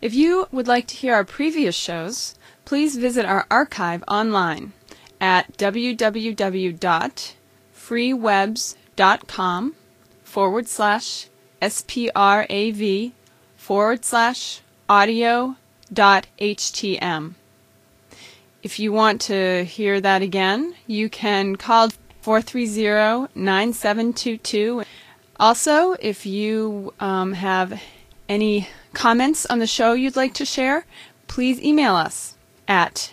If you would like to hear our previous shows, please visit our archive online at www.freewebs.com/sprav/audio.htm. If you want to hear that again, you can call 430-9722. Also, if you have any comments on the show you'd like to share, please email us at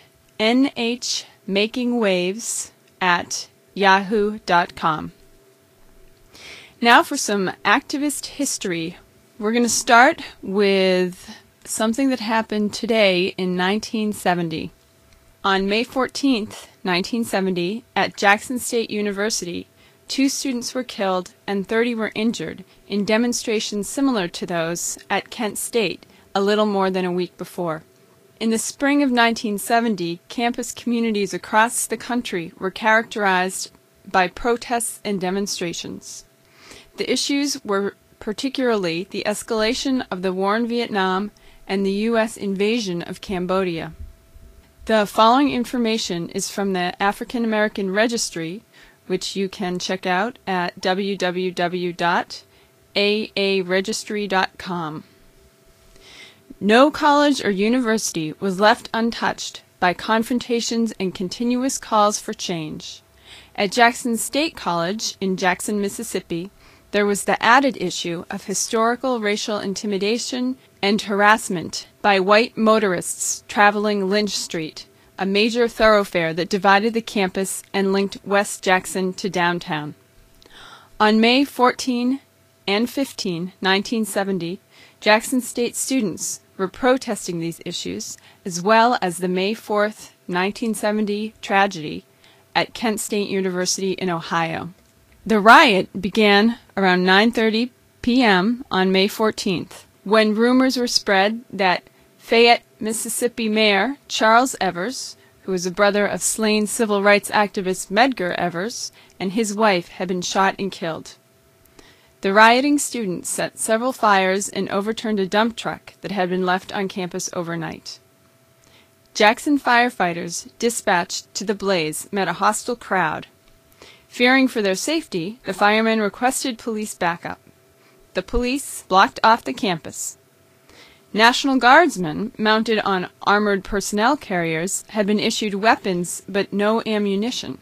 nhmakingwaves@yahoo.com. Now for some activist history. We're going to start with something that happened today in 1970. On May 14th, 1970, at Jackson State University, 2 students were killed and 30 were injured in demonstrations similar to those at Kent State a little more than a week before. In the spring of 1970, campus communities across the country were characterized by protests and demonstrations. The issues were particularly the escalation of the war in Vietnam and the U.S. invasion of Cambodia. The following information is from the African American Registry, which you can check out at www.aaregistry.com. No college or university was left untouched by confrontations and continuous calls for change. At Jackson State College in Jackson, Mississippi, there was the added issue of historical racial intimidation and harassment by white motorists traveling Lynch Street, a major thoroughfare that divided the campus and linked West Jackson to downtown. On May 14 and 15, 1970, Jackson State students were protesting these issues, as well as the May 4, 1970 tragedy at Kent State University in Ohio. The riot began around 9:30 p.m. on May 14th, when rumors were spread that Fayette, Mississippi Mayor Charles Evers, who was a brother of slain civil rights activist Medgar Evers, and his wife had been shot and killed. The rioting students set several fires and overturned a dump truck that had been left on campus overnight. Jackson firefighters dispatched to the blaze met a hostile crowd. Fearing for their safety, the firemen requested police backup. The police blocked off the campus. National Guardsmen, mounted on armored personnel carriers, had been issued weapons but no ammunition.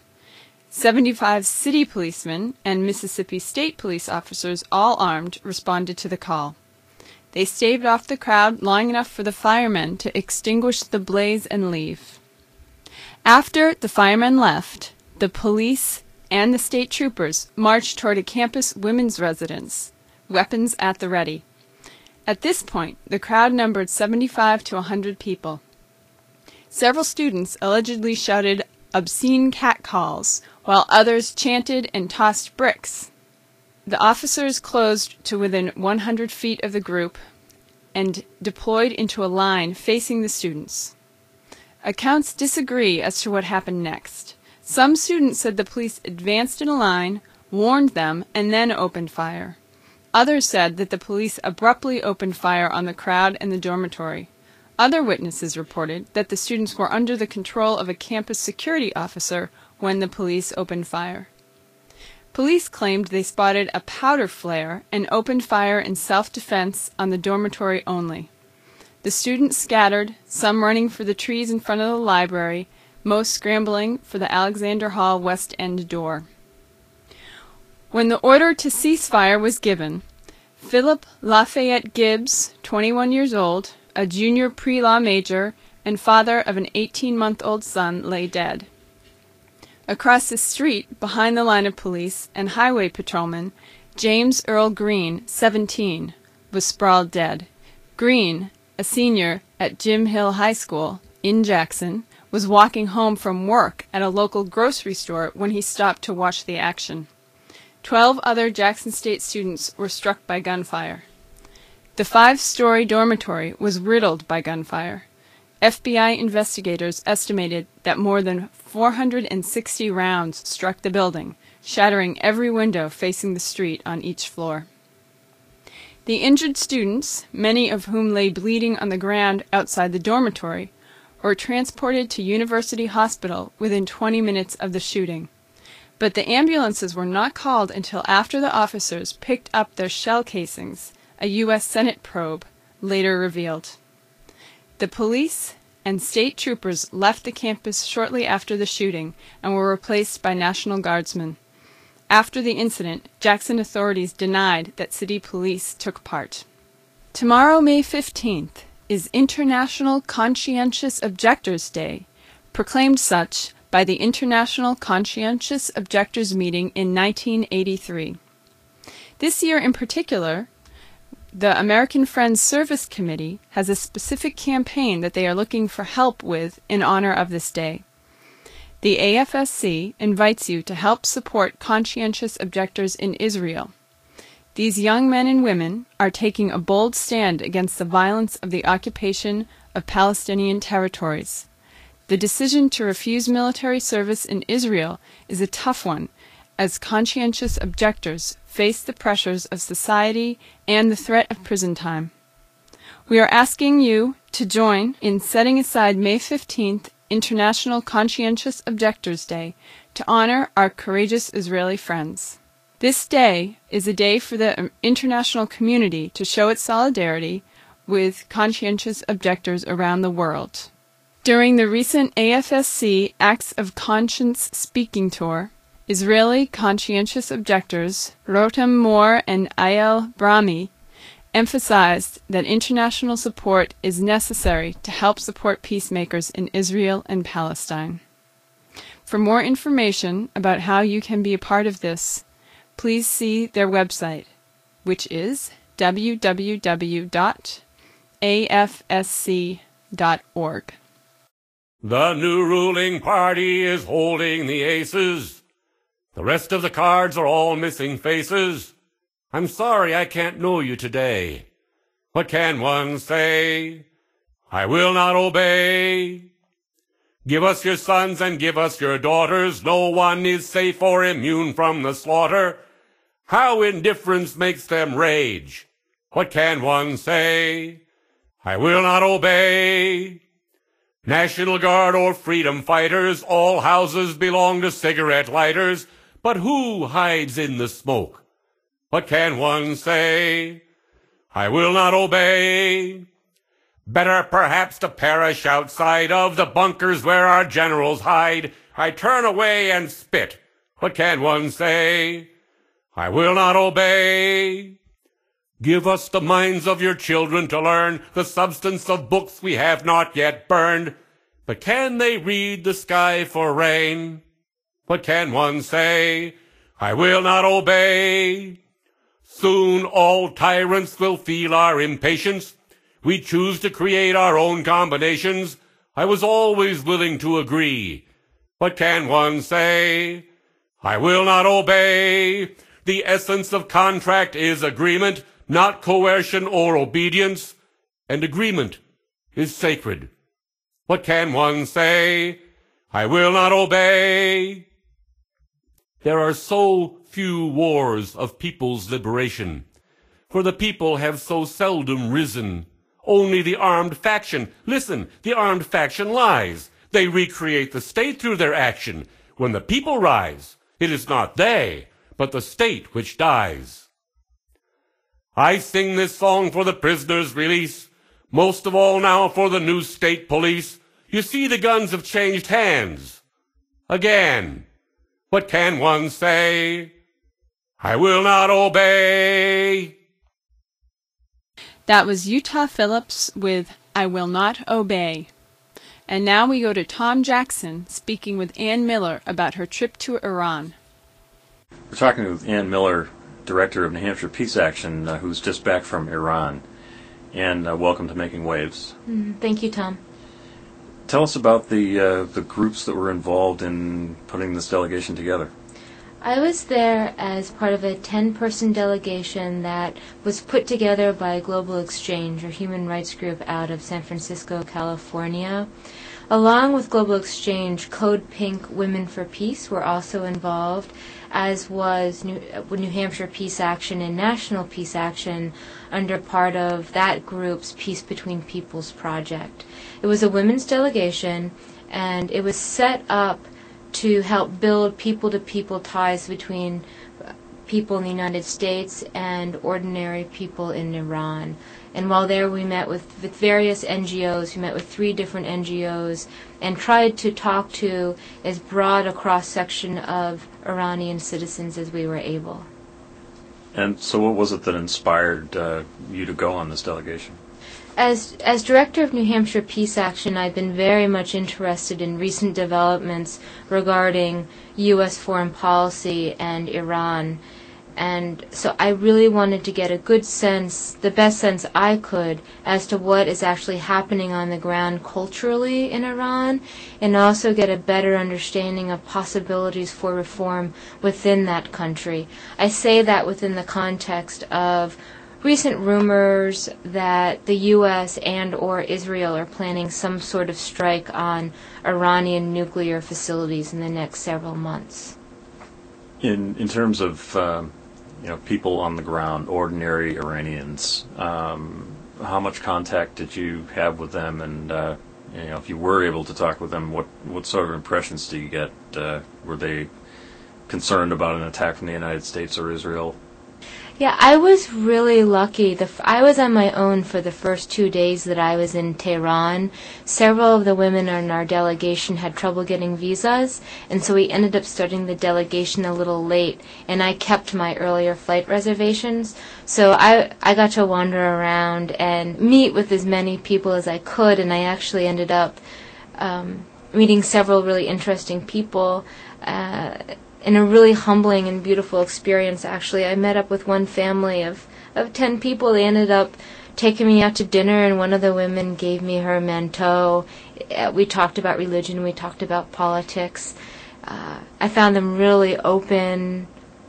75 city policemen and Mississippi State police officers, all armed, responded to the call. They staved off the crowd long enough for the firemen to extinguish the blaze and leave. After the firemen left, the police and the state troopers marched toward a campus women's residence, weapons at the ready. At this point, the crowd numbered 75 to 100 people. Several students allegedly shouted obscene catcalls, while others chanted and tossed bricks. The officers closed to within 100 feet of the group and deployed into a line facing the students. Accounts disagree as to what happened next. Some students said the police advanced in a line, warned them, and then opened fire. Others said that the police abruptly opened fire on the crowd and the dormitory. Other witnesses reported that the students were under the control of a campus security officer when the police opened fire. Police claimed they spotted a powder flare and opened fire in self-defense on the dormitory only. The students scattered, some running for the trees in front of the library, most scrambling for the Alexander Hall West End door. When the order to cease fire was given, Philip Lafayette Gibbs, 21 years old, a junior pre-law major, and father of an 18-month-old son, lay dead. Across the street, behind the line of police and highway patrolmen, James Earl Green, 17, was sprawled dead. Green, a senior at Jim Hill High School in Jackson, was walking home from work at a local grocery store when he stopped to watch the action. 12 other Jackson State students were struck by gunfire. The 5-story dormitory was riddled by gunfire. FBI investigators estimated that more than 460 rounds struck the building, shattering every window facing the street on each floor. The injured students, many of whom lay bleeding on the ground outside the dormitory, were transported to University Hospital within 20 minutes of the shooting. But the ambulances were not called until after the officers picked up their shell casings, a U.S. Senate probe later revealed. The police and state troopers left the campus shortly after the shooting and were replaced by National Guardsmen. After the incident, Jackson authorities denied that city police took part. Tomorrow, May 15th, is International Conscientious Objectors Day, proclaimed such by the International Conscientious Objectors meeting in 1983. This year in particular, the American Friends Service Committee has a specific campaign that they are looking for help with in honor of this day. The AFSC invites you to help support conscientious objectors in Israel. These young men and women are taking a bold stand against the violence of the occupation of Palestinian territories. The decision to refuse military service in Israel is a tough one, as conscientious objectors face the pressures of society and the threat of prison time. We are asking you to join in setting aside May 15th, International Conscientious Objectors Day, to honor our courageous Israeli friends. This day is a day for the international community to show its solidarity with conscientious objectors around the world. During the recent AFSC Acts of Conscience speaking tour, Israeli conscientious objectors Rotem Mor and Ayel Brahmi emphasized that international support is necessary to help support peacemakers in Israel and Palestine. For more information about how you can be a part of this, please see their website, which is www.afsc.org. The new ruling party is holding the aces. The rest of the cards are all missing faces. I'm sorry I can't know you today. What can one say? I will not obey. Give us your sons and give us your daughters. No one is safe or immune from the slaughter. How indifference makes them rage. What can one say? I will not obey. National Guard or freedom fighters, all houses belong to cigarette lighters. But who hides in the smoke? What can one say? I will not obey. Better perhaps to perish outside of the bunkers where our generals hide. I turn away and spit. What can one say? I will not obey. Give us the minds of your children to learn the substance of books we have not yet burned. But can they read the sky for rain? What can one say? I will not obey. Soon all tyrants will feel our impatience. We choose to create our own combinations. I was always willing to agree. What can one say? I will not obey. The essence of contract is agreement, not coercion or obedience. And agreement is sacred. What can one say? I will not obey. There are so few wars of people's liberation, for the people have so seldom risen. Only the armed faction, listen, the armed faction lies. They recreate the state through their action. When the people rise, it is not they, but the state which dies. I sing this song for the prisoners' release, most of all now for the new state police. You see the guns have changed hands. Again. What can one say? I will not obey. That was Utah Phillips with I Will Not Obey. And now we go to Tom Jackson speaking with Ann Miller about her trip to Iran. We're talking with Ann Miller, Director of New Hampshire Peace Action, who's just back from Iran. And welcome to Making Waves. Thank you, Tom. Tell us about the groups that were involved in putting this delegation together. I was there as part of a 10-person delegation that was put together by Global Exchange, a human rights group out of San Francisco, California. Along with Global Exchange, Code Pink Women for Peace were also involved, as was New Hampshire Peace Action and National Peace Action under part of that group's Peace Between Peoples project. It was a women's delegation, and it was set up to help build people-to-people ties between people in the United States and ordinary people in Iran. And while there we met with various NGOs. We met with 3 different NGOs and tried to talk to as broad a cross-section of Iranian citizens as we were able. And so what was it that inspired you to go on this delegation? As director of New Hampshire Peace Action, I've been very much interested in recent developments regarding U.S. foreign policy and Iran. And so I really wanted to get a good sense, the best sense I could, as to what is actually happening on the ground culturally in Iran, and also get a better understanding of possibilities for reform within that country. I say that within the context of recent rumors that the U.S. and or Israel are planning some sort of strike on Iranian nuclear facilities in the next several months. In terms of people on the ground, ordinary Iranians, how much contact did you have with them, and if you were able to talk with them, what sort of impressions do you get? Were they concerned about an attack from the United States or Israel? Yeah, I was really lucky. I was on my own for the first 2 days that I was in Tehran. Several of the women in our delegation had trouble getting visas, and so we ended up starting the delegation a little late, and I kept my earlier flight reservations. So I got to wander around and meet with as many people as I could, and I actually ended up meeting several really interesting people. In a really humbling and beautiful experience, actually. I met up with one family of 10 people. They ended up taking me out to dinner, and one of the women gave me her manteau. We talked about religion. We talked about politics. I found them really open,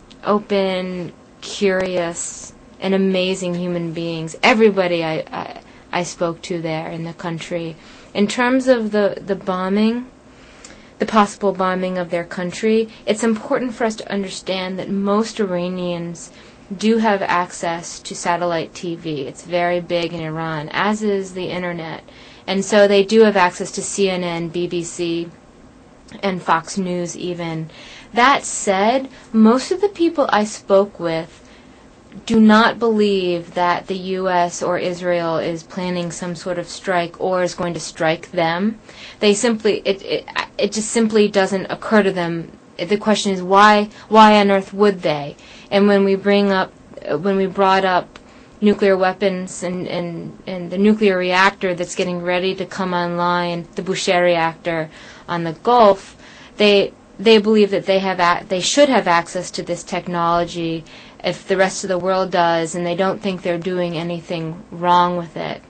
curious, and amazing human beings. Everybody I spoke to there in the country. In terms of the bombing, the possible bombing of their country, it's important for us to understand that most Iranians do have access to satellite TV. It's very big in Iran, as is the internet. And so they do have access to CNN, BBC, and Fox News even. That said, most of the people I spoke with do not believe that the U.S. or Israel is planning some sort of strike or is going to strike them. They simply, it just simply doesn't occur to them. The question is why on earth would they? And when we brought up nuclear weapons and the nuclear reactor that's getting ready to come online, the Bushehr reactor on the Gulf, they believe that they should have access to this technology if the rest of the world does, and they don't think they're doing anything wrong with it.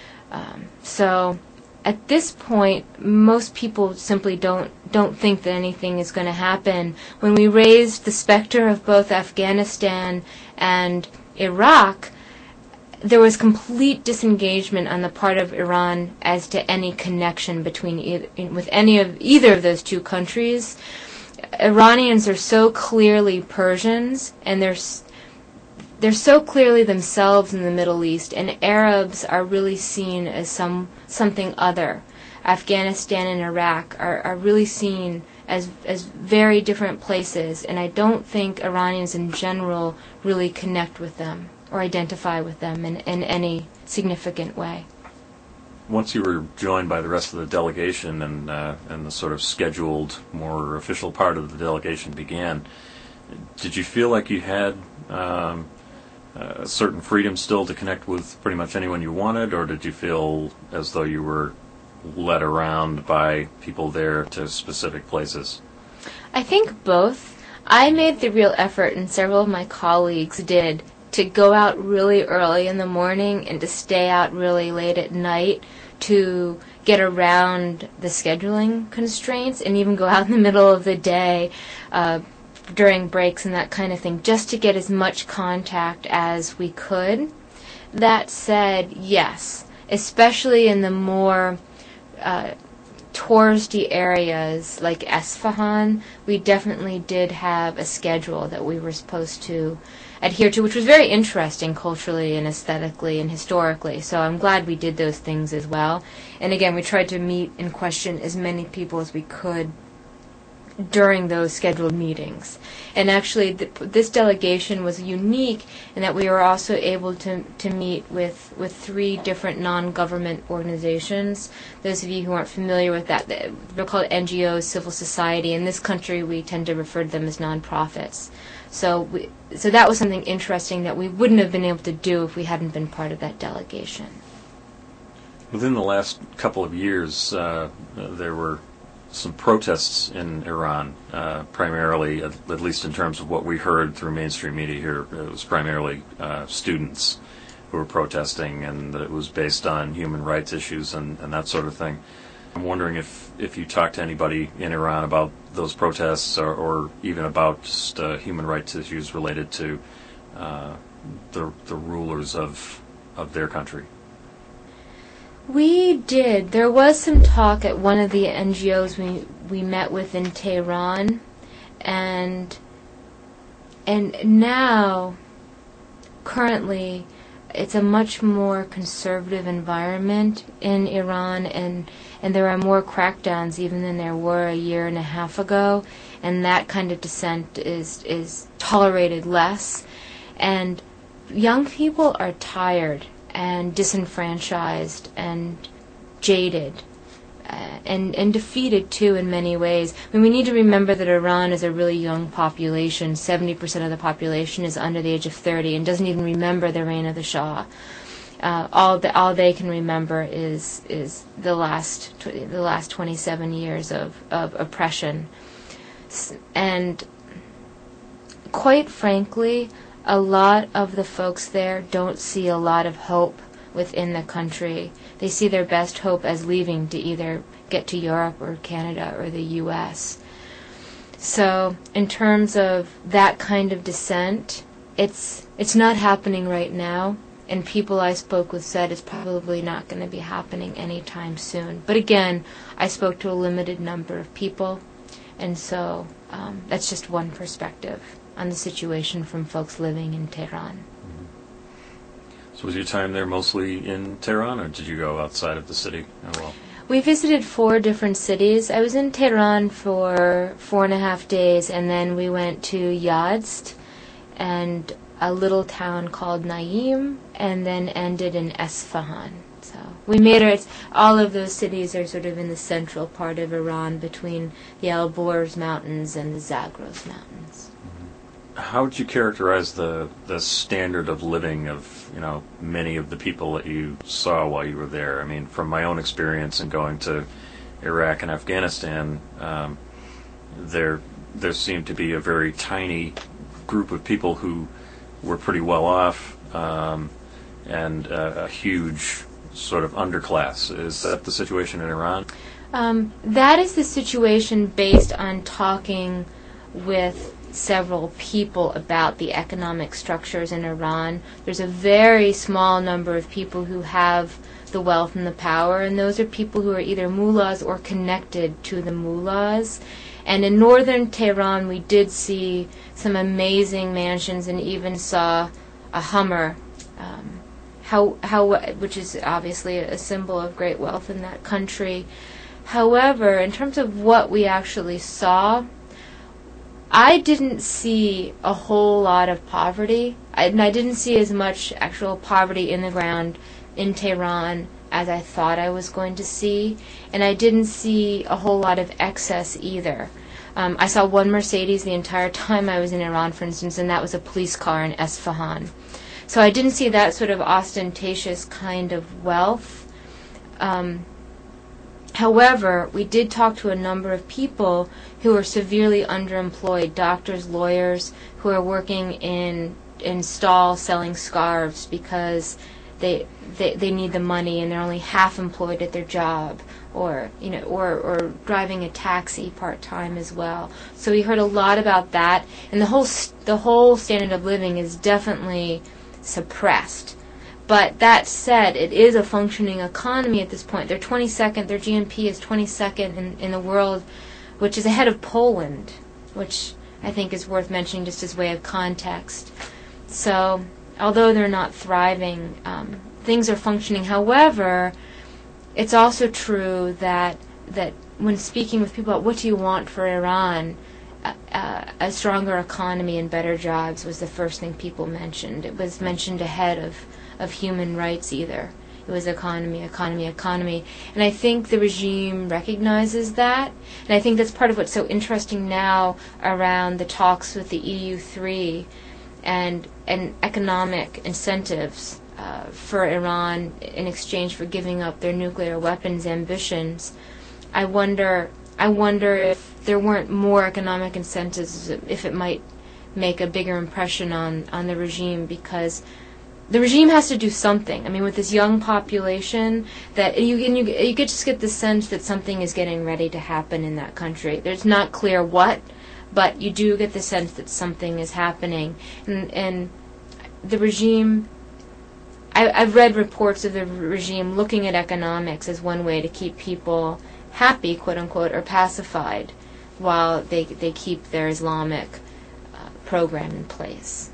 So at this point, most people simply don't think that anything is going to happen. When we raised the specter of both Afghanistan and Iraq, there was complete disengagement on the part of Iran as to any connection between either of those two countries. Iranians are so clearly Persians, and they're so clearly themselves in the Middle East, and Arabs are really seen as something other. Afghanistan and Iraq are really seen as very different places, and I don't think Iranians in general really connect with them or identify with them in any significant way. Once you were joined by the rest of the delegation and the sort of scheduled, more official part of the delegation began, did you feel like you had a certain freedom still to connect with pretty much anyone you wanted, or did you feel as though you were led around by people there to specific places? I think both. I made the real effort, and several of my colleagues did, to go out really early in the morning and to stay out really late at night to get around the scheduling constraints, and even go out in the middle of the day during breaks and that kind of thing, just to get as much contact as we could. That said, yes, especially in the more touristy areas like Esfahan, we definitely did have a schedule that we were supposed to adhere to, which was very interesting culturally and aesthetically and historically. So I'm glad we did those things as well. And again, we tried to meet and question as many people as we could during those scheduled meetings. And actually, this delegation was unique in that we were also able to meet with 3 different non-government organizations. Those of you who aren't familiar with that, they're called NGOs, civil society. In this country, we tend to refer to them as nonprofits. So that was something interesting that we wouldn't have been able to do if we hadn't been part of that delegation. Within the last couple of years, there were some protests in Iran, primarily, at least in terms of what we heard through mainstream media here. It was primarily students who were protesting, and that it was based on human rights issues and that sort of thing. I'm wondering if you talked to anybody in Iran about those protests, or even about just human rights issues related to the rulers of their country. We did. There was some talk at one of the NGOs we met with in Tehran, and now, currently, it's a much more conservative environment in Iran, and there are more crackdowns even than there were a year and a half ago, and that kind of dissent is tolerated less, and young people are tired and disenfranchised and jaded and defeated too in many ways. I mean, we need to remember that Iran is a really young population. 70% of the population is under the age of 30 and doesn't even remember the reign of the Shah. All they can remember is the last 27 years of oppression. And quite frankly, a lot of the folks there don't see a lot of hope within the country. They see their best hope as leaving to either get to Europe or Canada or the U.S. So in terms of that kind of dissent, it's not happening right now, and people I spoke with said it's probably not going to be happening anytime soon. But again, I spoke to a limited number of people, and so that's just one perspective on the situation from folks living in Tehran. So was your time there mostly in Tehran, or did you go outside of the city as well? We visited 4 different cities. I was in Tehran for 4.5 days, and then we went to Yazd and a little town called Naim, and then ended in Esfahan. So we made all of those cities are sort of in the central part of Iran between the Alborz Mountains and the Zagros Mountains. How would you characterize the standard of living of many of the people that you saw while you were there? I mean, from my own experience in going to Iraq and Afghanistan, there seemed to be a very tiny group of people who were pretty well off, and a huge sort of underclass. Is that the situation in Iran? That is the situation based on talking with several people about the economic structures in Iran. There's a very small number of people who have the wealth and the power, and those are people who are either mullahs or connected to the mullahs. And in northern Tehran, we did see some amazing mansions and even saw a Hummer, which is obviously a symbol of great wealth in that country. However, in terms of what we actually saw, I didn't see a whole lot of poverty, and I didn't see as much actual poverty in the ground in Tehran as I thought I was going to see, and I didn't see a whole lot of excess either. I saw one Mercedes the entire time I was in Iran, for instance, and that was a police car in Esfahan. So I didn't see that sort of ostentatious kind of wealth. However, we did talk to a number of people who are severely underemployed, doctors, lawyers, who are working in stalls selling scarves because they need the money and they're only half employed at their job, or or driving a taxi part-time as well. So we heard a lot about that, and the whole standard of living is definitely suppressed. But that said, it is a functioning economy at this point. They're 22nd, their GNP is 22nd in the world, which is ahead of Poland, which I think is worth mentioning just as way of context. So, although they're not thriving, things are functioning. However, it's also true that when speaking with people about what do you want for Iran, a stronger economy and better jobs was the first thing people mentioned. It was mentioned ahead of human rights either. It was economy. And I think the regime recognizes that. And I think that's part of what's so interesting now around the talks with the EU3 and economic incentives for Iran in exchange for giving up their nuclear weapons ambitions. I wonder if there weren't more economic incentives, if it might make a bigger impression on the regime, because the regime has to do something. I mean, with this young population, that you just get the sense that something is getting ready to happen in that country. It's not clear what, but you do get the sense that something is happening. And the regime, I've read reports of the regime looking at economics as one way to keep people happy, quote unquote, or pacified, while they keep their Islamic program in place.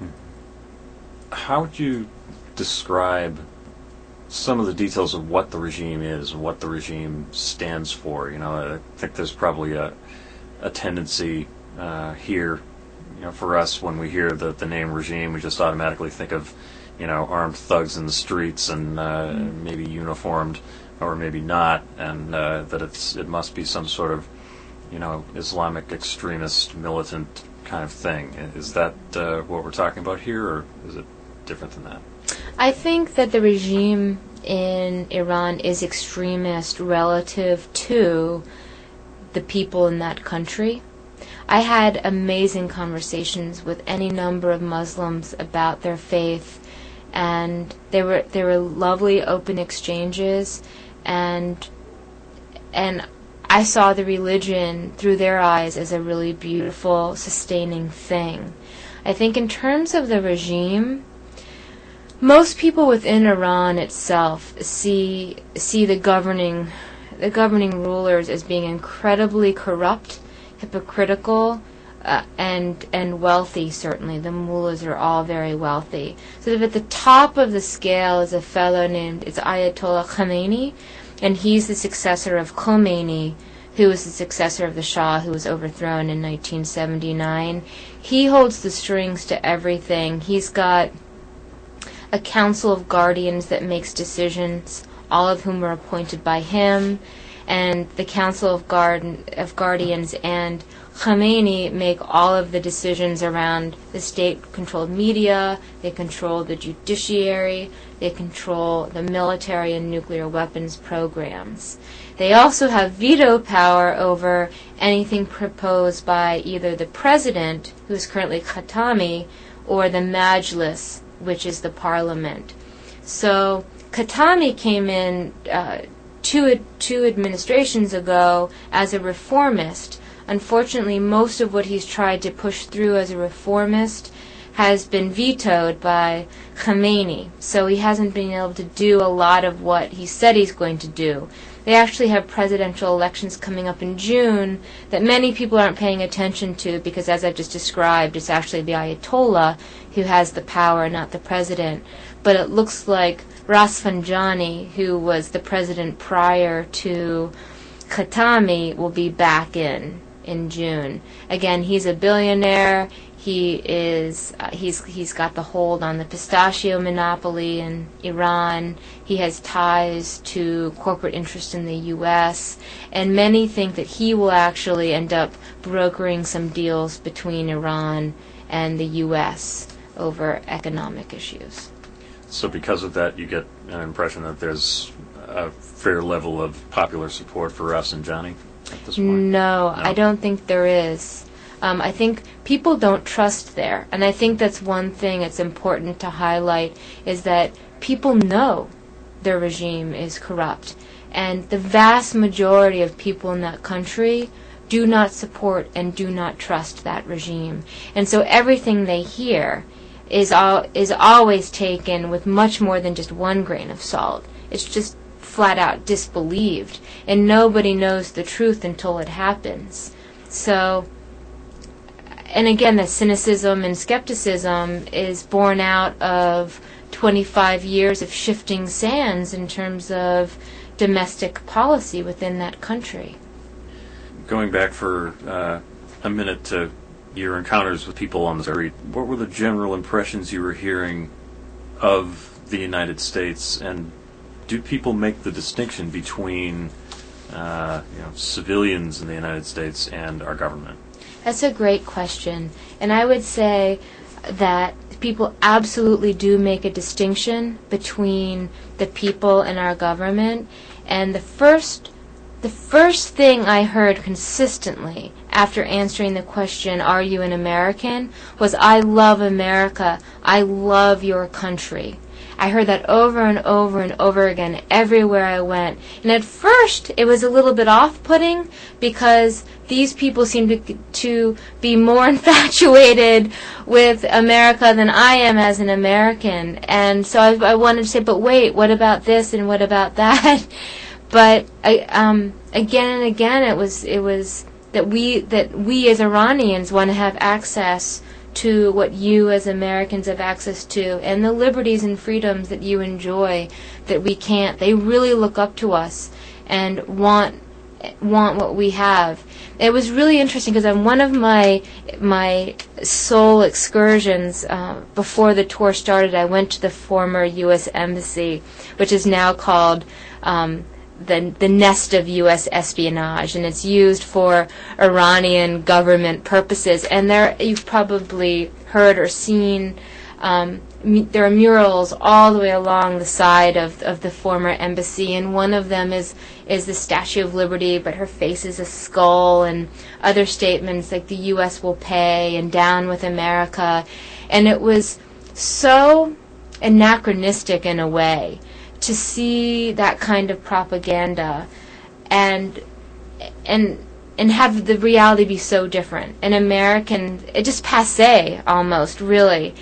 How would you describe some of the details of what the regime is, what the regime stands for? I think there's probably a tendency here, for us, when we hear the name regime, we just automatically think of, armed thugs in the streets and maybe uniformed, or maybe not, and that it must be some sort of, Islamic extremist, militant kind of thing. Is that what we're talking about here, or is it different than that? I think that the regime in Iran is extremist relative to the people in that country. I had amazing conversations with any number of Muslims about their faith, and they were lovely, open exchanges, and I saw the religion through their eyes as a really beautiful, sustaining thing. I think in terms of the regime, most people within Iran itself see the governing rulers as being incredibly corrupt, hypocritical, and wealthy. Certainly, the mullahs are all very wealthy. So at the top of the scale is a fellow named Ayatollah Khamenei, and he's the successor of Khomeini, who was the successor of the Shah, who was overthrown in 1979. He holds the strings to everything. He's got a council of guardians that makes decisions, all of whom are appointed by him, and the council of guardians and Khamenei make all of the decisions around the state-controlled media. They control the judiciary. They control the military and nuclear weapons programs. They also have veto power over anything proposed by either the president, who is currently Khatami, or the Majlis, which is the parliament. So Khatami came in two administrations ago as a reformist. Unfortunately, most of what he's tried to push through as a reformist has been vetoed by Khamenei. So he hasn't been able to do a lot of what he said he's going to do. They actually have presidential elections coming up in June that many people aren't paying attention to, because as I've just described, it's actually the Ayatollah who has the power, not the president. But it looks like Rafsanjani, who was the president prior to Khatami, will be back in June. Again, he's a billionaire. He's got the hold on the pistachio monopoly in Iran. He has ties to corporate interests in the U.S., and many think that he will actually end up brokering some deals between Iran and the U.S. over economic issues. So because of that, you get an impression that there's a fair level of popular support for Rafsanjani at this point? No, I don't think there is. I think people don't trust there, and I think that's one thing that's important to highlight, is that people know their regime is corrupt, and the vast majority of people in that country do not support and do not trust that regime. And so everything they hear is always taken with much more than just one grain of salt. It's just flat out disbelieved, and nobody knows the truth until it happens. So, and again, the cynicism and skepticism is born out of 25 years of shifting sands in terms of domestic policy within that country. Going back for a minute to your encounters with people on the street, what were the general impressions you were hearing of the United States, and do people make the distinction between civilians in the United States and our government? That's a great question, and I would say that people absolutely do make a distinction between the people and our government. And the first thing I heard consistently after answering the question, "Are you an American?" was, "I love America. I love your country." I heard that over and over and over again everywhere I went. And at first it was a little bit off-putting, because these people seemed to be more infatuated with America than I am as an American. And so I wanted to say, but wait, what about this and what about that? But again and again, it was that we as Iranians want to have access to what you as Americans have access to, and the liberties and freedoms that you enjoy that we can't. They really look up to us and want what we have. It was really interesting, because on one of my Seoul excursions before the tour started, I went to the former U.S. Embassy, which is now called the nest of U.S. espionage, and it's used for Iranian government purposes. And there, you've probably heard or seen, there are murals all the way along the side of the former embassy, and one of them is the Statue of Liberty, but her face is a skull, and other statements like "the U.S. will pay" and "down with America." And it was so anachronistic in a way to see that kind of propaganda and have the reality be so different. An American, it just passé almost, really,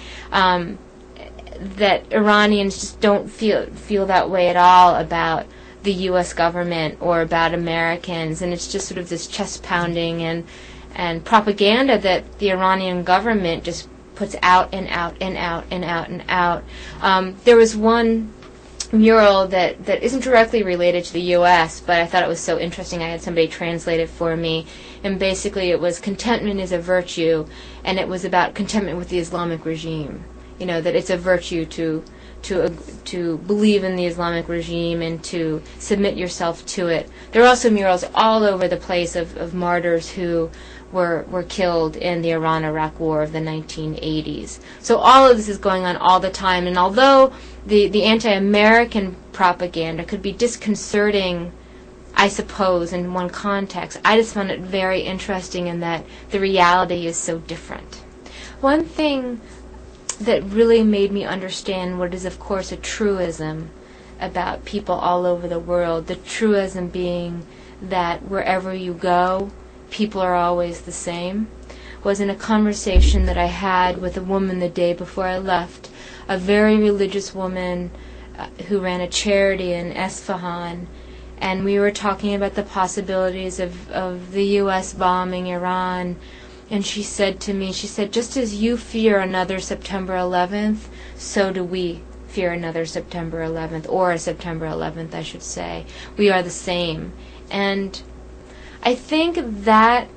that Iranians just don't feel that way at all about the U.S. government or about Americans, and it's just sort of this chest pounding and propaganda that the Iranian government just puts out and out and out and out and out. There was one mural that isn't directly related to the U.S., but I thought it was so interesting I had somebody translate it for me, and basically it was "Contentment is a virtue," and it was about contentment with the Islamic regime. You know, that it's a virtue to believe in the Islamic regime and to submit yourself to it. There are also murals all over the place of martyrs who were killed in the Iran-Iraq War of the 1980s. So all of this is going on all the time, and although the anti-American propaganda could be disconcerting, I suppose, in one context, I just found it very interesting in that the reality is so different. One thing that really made me understand what is, of course, a truism about people all over the world, the truism being that wherever you go, people are always the same, was in a conversation that I had with a woman the day before I left, a very religious woman who ran a charity in Esfahan, and we were talking about the possibilities of the U.S. bombing Iran, and she said to me, just as you fear another September 11th, so do we fear another September 11th, or a September 11th, I should say. We are the same. And I think that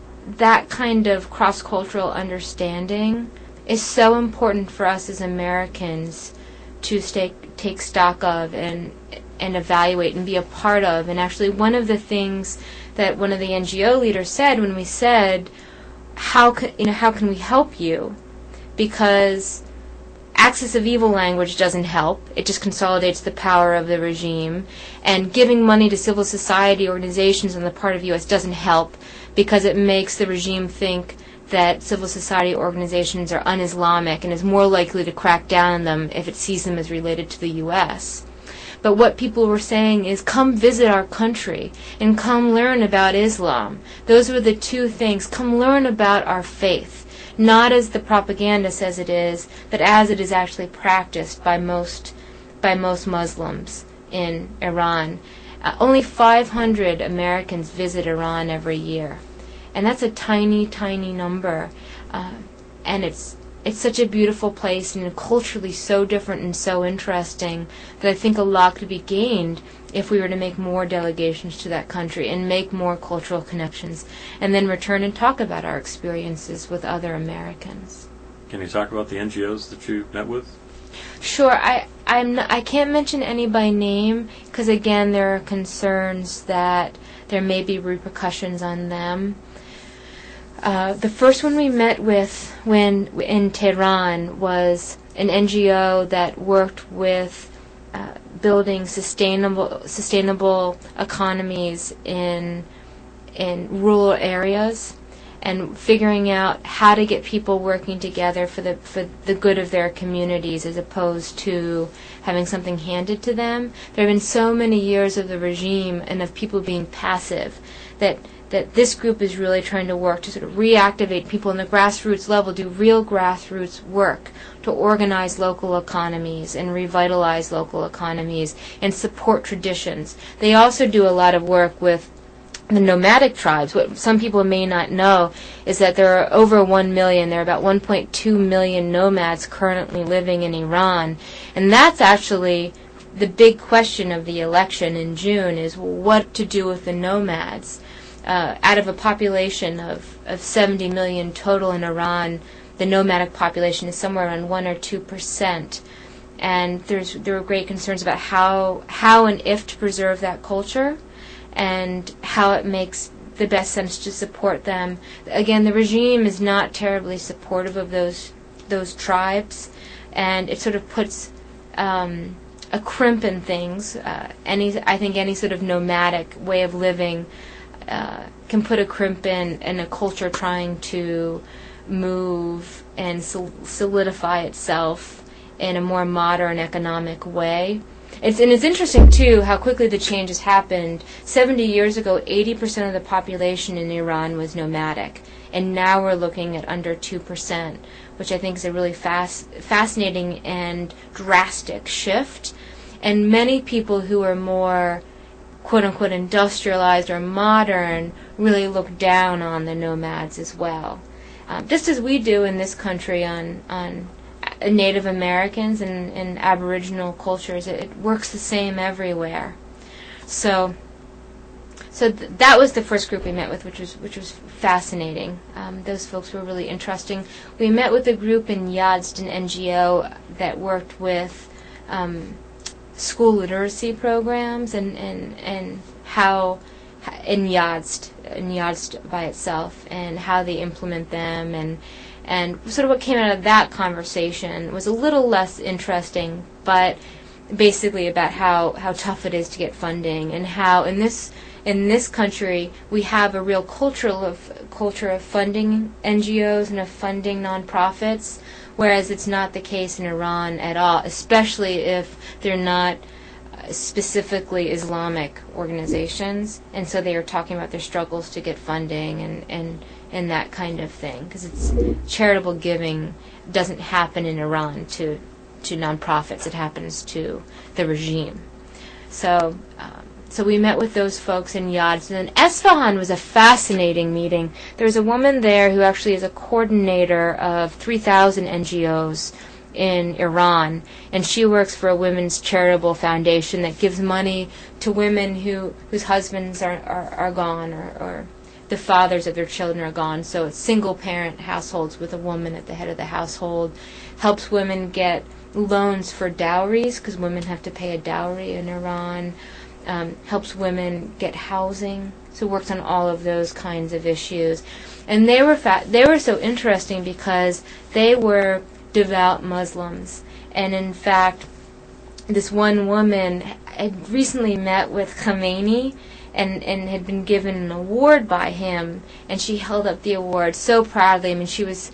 kind of cross-cultural understanding is so important for us as Americans to take stock of and evaluate and be a part of. And actually, one of the things that one of the NGO leaders said when we said, how can we help you? Because axis of evil language doesn't help. It just consolidates the power of the regime. And giving money to civil society organizations on the part of U.S. doesn't help, because it makes the regime think that civil society organizations are un-Islamic and is more likely to crack down on them if it sees them as related to the U.S. But what people were saying is, come visit our country and come learn about Islam. Those were the two things. Come learn about our faith, not as the propaganda says it is, but as it is actually practiced by most Muslims in Iran. Only 500 Americans visit Iran every year, and that's a tiny, tiny number. And it's such a beautiful place and culturally so different and so interesting that I think a lot could be gained if we were to make more delegations to that country and make more cultural connections, and then return and talk about our experiences with other Americans. Can you talk about the NGOs that you met with? Sure. I can't mention any by name because, again, there are concerns that there may be repercussions on them. The first one we met with when in Tehran was an NGO that worked with building sustainable economies in rural areas, and figuring out how to get people working together for the good of their communities as opposed to having something handed to them. There have been so many years of the regime and of people being passive that this group is really trying to work to sort of reactivate people on the grassroots level, do real grassroots work to organize local economies and revitalize local economies and support traditions. They also do a lot of work with the nomadic tribes. What some people may not know is that there are over 1 million, there are about 1.2 million nomads currently living in Iran. And that's actually the big question of the election in June, is what to do with the nomads. Out of a population of 70 million total in Iran, the nomadic population is somewhere around 1 or 2%. And there are great concerns about how and if to preserve that culture, and how it makes the best sense to support them. Again, the regime is not terribly supportive of those tribes, and it sort of puts a crimp in things. I think any sort of nomadic way of living can put a crimp in a culture trying to move and solidify itself in a more modern economic way. It's interesting, too, how quickly the change has happened. 70 years ago, 80% of the population in Iran was nomadic, and now we're looking at under 2%, which I think is a really fascinating and drastic shift. And many people who are more, quote-unquote, industrialized or modern really look down on the nomads as well. Just as we do in this country on Native Americans and Aboriginal cultures, it works the same everywhere. So that was the first group we met with, which was fascinating. Those folks were really interesting. We met with a group in Yazd, an NGO that worked with school literacy programs and how in Yazd by itself, and how they implement them, and sort of what came out of that conversation was a little less interesting, but basically about how tough it is to get funding, and how in this country we have a real culture of funding NGOs and of funding nonprofits, whereas it's not the case in Iran at all, especially if they're not specifically Islamic organizations, and so they are talking about their struggles to get funding and that kind of thing, because it's charitable giving doesn't happen in Iran to nonprofits. It happens to the regime. So we met with those folks in Yazd. And then Esfahan was a fascinating meeting. There's a woman there who actually is a coordinator of 3,000 NGOs in Iran, and she works for a women's charitable foundation that gives money to women whose husbands are gone, or the fathers of their children are gone. So it's single-parent households with a woman at the head of the household. Helps women get loans for dowries, because women have to pay a dowry in Iran. Helps women get housing. So works on all of those kinds of issues. And they were so interesting because they were devout Muslims. And in fact, this one woman had recently met with Khomeini and had been given an award by him, and she held up the award so proudly. I mean, she was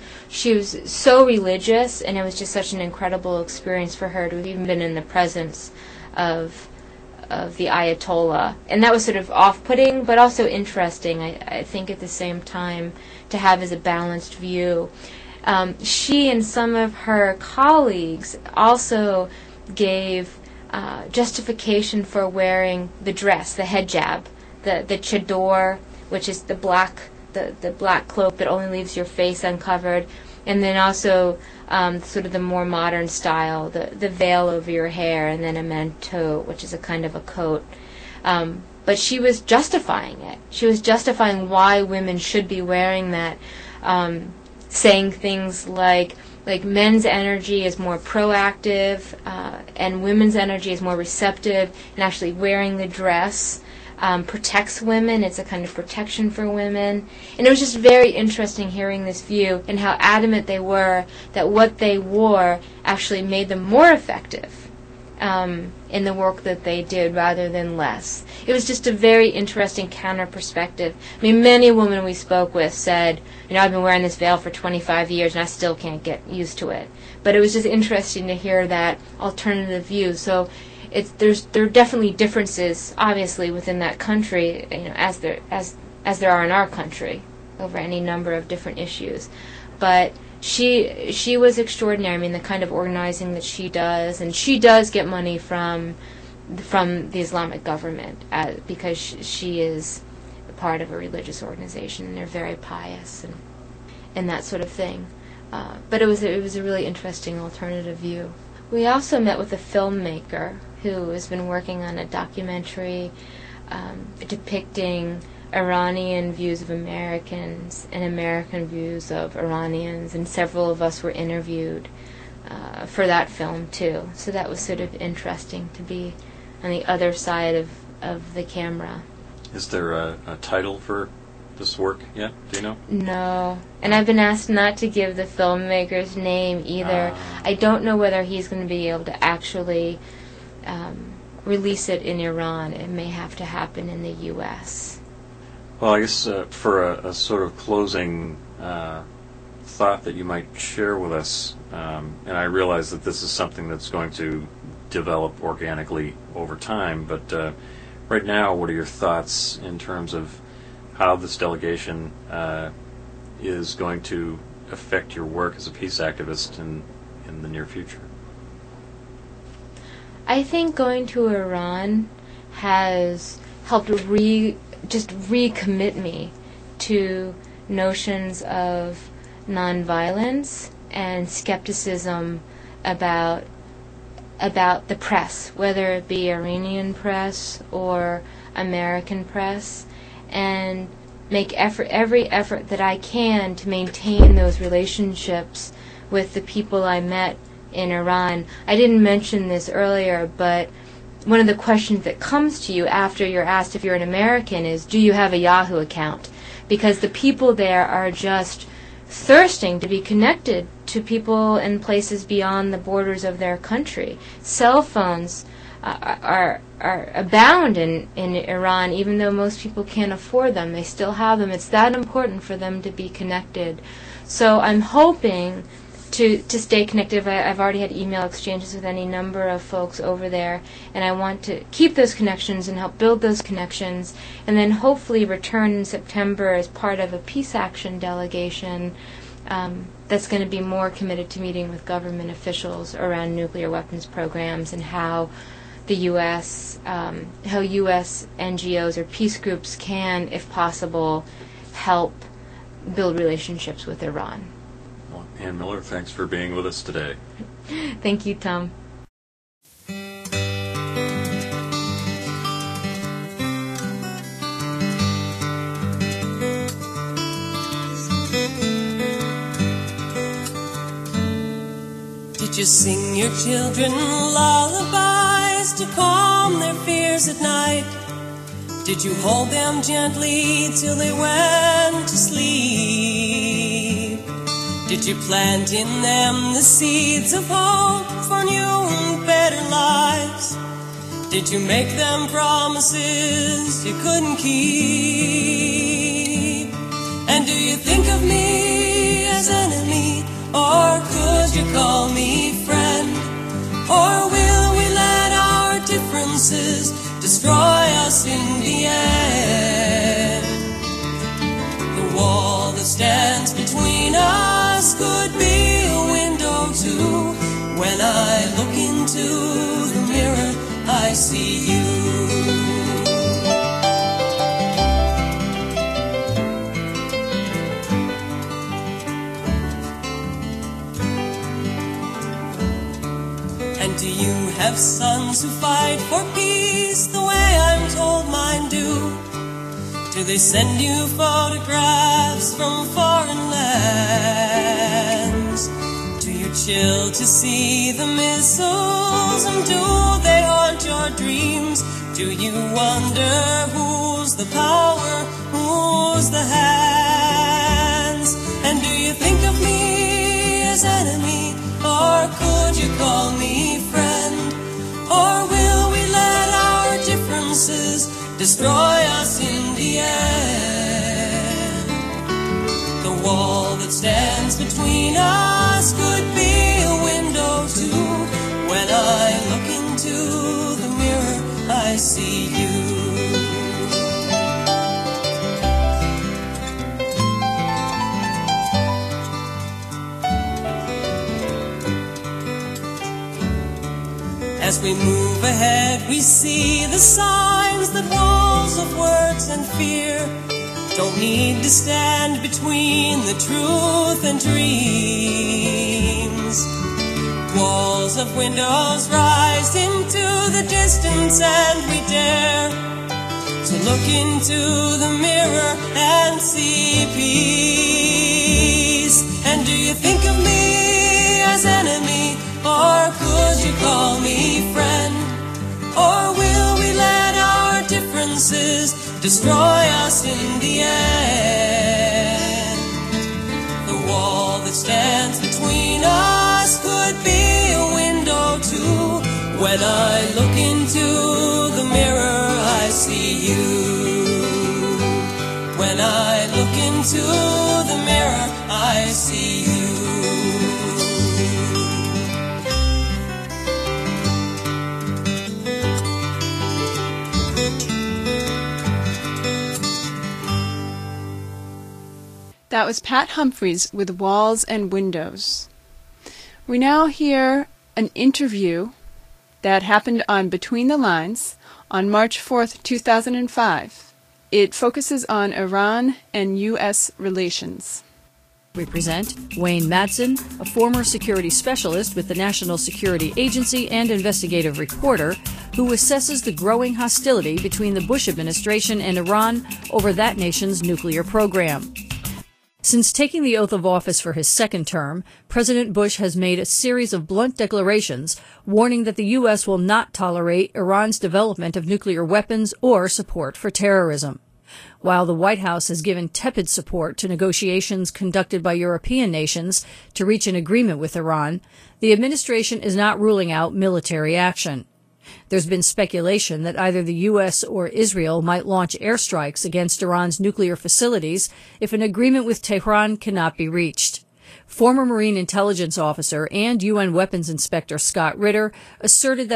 so religious, and it was just such an incredible experience for her to have even been in the presence of the Ayatollah. And that was sort of off-putting, but also interesting, I think, at the same time, to have as a balanced view. She and some of her colleagues also gave justification for wearing the dress, the hijab, the chador, which is the black cloak that only leaves your face uncovered, and then also sort of the more modern style, the veil over your hair, and then a manteau, which is a kind of a coat. But she was justifying it. She was justifying why women should be wearing that, saying things like men's energy is more proactive and women's energy is more receptive, and actually wearing the dress protects women. It's a kind of protection for women. And it was just very interesting hearing this view and how adamant they were that what they wore actually made them more effective in the work that they did rather than less. It was just a very interesting counter perspective. I mean, many women we spoke with said, I've been wearing this veil for 25 years and I still can't get used to it. But it was just interesting to hear that alternative view. So there are definitely differences, obviously, within that country, as there are in our country, over any number of different issues. But she was extraordinary. I mean, the kind of organizing that she does, and she does get money from the Islamic government because she is a part of a religious organization, and they're very pious and that sort of thing. But it was a really interesting alternative view. We also met with a filmmaker who has been working on a documentary depicting Iranian views of Americans and American views of Iranians, and several of us were interviewed for that film too. So that was sort of interesting to be on the other side of the camera. Is there a title for this work yet? Do you know? No. And I've been asked not to give the filmmaker's name either. I don't know whether he's going to be able to actually release it in Iran. It may have to happen in the U.S. Well, I guess for a sort of closing thought that you might share with us, and I realize that this is something that's going to develop organically over time, but right now, what are your thoughts in terms of how this delegation is going to affect your work as a peace activist in the near future? I think going to Iran has helped recommit me to notions of nonviolence and skepticism about the press, whether it be Iranian press or American press, and make every effort that I can to maintain those relationships with the people I met in Iran. I didn't mention this earlier, but one of the questions that comes to you after you're asked if you're an American is, do you have a Yahoo account? Because the people there are just thirsting to be connected to people in places beyond the borders of their country. Cell phones are abound in Iran, even though most people can't afford them. They still have them. It's that important for them to be connected. So I'm hoping to stay connected. I've already had email exchanges with any number of folks over there, and I want to keep those connections and help build those connections, and then hopefully return in September as part of a peace action delegation that's going to be more committed to meeting with government officials around nuclear weapons programs and how the U.S. NGOs or peace groups can, if possible, help build relationships with Iran. Well, Ann Miller, thanks for being with us today. Thank you, Tom. Did you sing your children lullabies to calm their fears at night? Did you hold them gently till they went to sleep? Did you plant in them the seeds of hope for new and better lives? Did you make them promises you couldn't keep? And do you think of me as enemy, or could you call me friend? Or will we let our differences destroy us in the end? The wall that stands between us could be a window too. When I look into the mirror, I see you. And do you have sons who fight for peace the way I'm told mine do? Do they send you photographs from foreign lands? Do you chill to see the missiles, and do they haunt your dreams? Do you wonder who's the power, who's the hands? And do you think of me as enemy, or could you call me friend? Or will we let our differences destroy us in the end? The wall that stands between us could be a window too. When I look into the mirror, I see you. As we move ahead, we see the signs that walls of words and fear don't need to stand between the truth and dreams. Walls of windows rise into the distance, and we dare to look into the mirror and see peace. And do you think of me as enemy, or could you call me friend? Or will we let our differences destroy us in the end? The wall that stands between us could be a window too. When I look into the mirror, I see you. When I look into the mirror, I see you. That was Pat Humphries with Walls and Windows. We now hear an interview that happened on Between the Lines on March 4th, 2005. It focuses on Iran and U.S. relations. We present Wayne Madsen, a former security specialist with the National Security Agency and investigative reporter, who assesses the growing hostility between the Bush administration and Iran over that nation's nuclear program. Since taking the oath of office for his second term, President Bush has made a series of blunt declarations warning that the U.S. will not tolerate Iran's development of nuclear weapons or support for terrorism. While the White House has given tepid support to negotiations conducted by European nations to reach an agreement with Iran, the administration is not ruling out military action. There's been speculation that either the U.S. or Israel might launch airstrikes against Iran's nuclear facilities if an agreement with Tehran cannot be reached. Former Marine intelligence officer and UN weapons inspector Scott Ritter asserted that